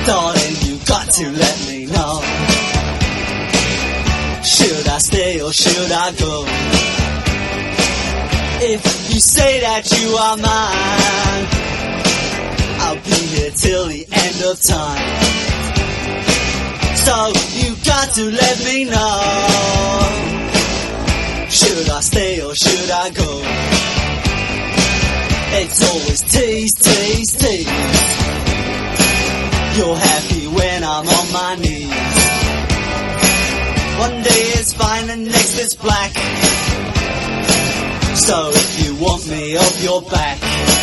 Darling, you got to let me know. Should I stay or should I go? If you say that you are mine, I'll be here till the end of time. So you got to let me know. Should I stay or should I go? It's always tease, tease, tease. You're happy when I'm on my knees. One day it's fine and next it's black. So if you want me off your back,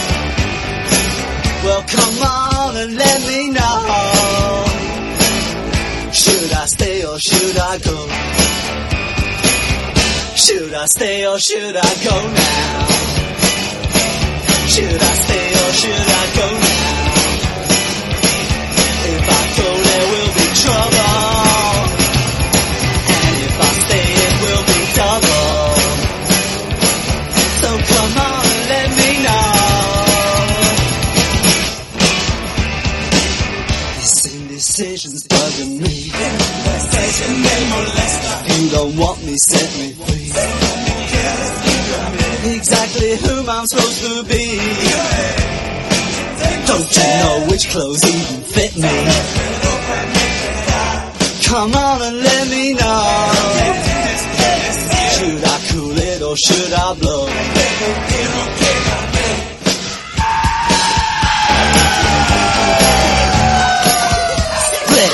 well come on and let me know. Should I stay or should I go? Should I stay or should I go now? Should I stay or should I go now? If I go there will be trouble, and if I stay it will be double. So come on and let me know. This indecision's bugging me. If you don't want me, set me free. Exactly whom I'm supposed to be. Don't you know which clothes even fit me? Come on and let me know. Should I cool it or should I blow? Split.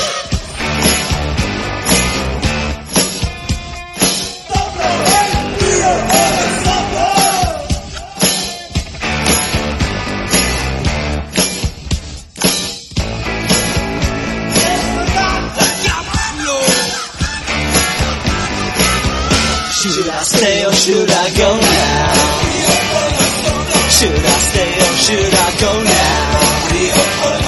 Should I stay or should I go now? Should I stay or should I go now?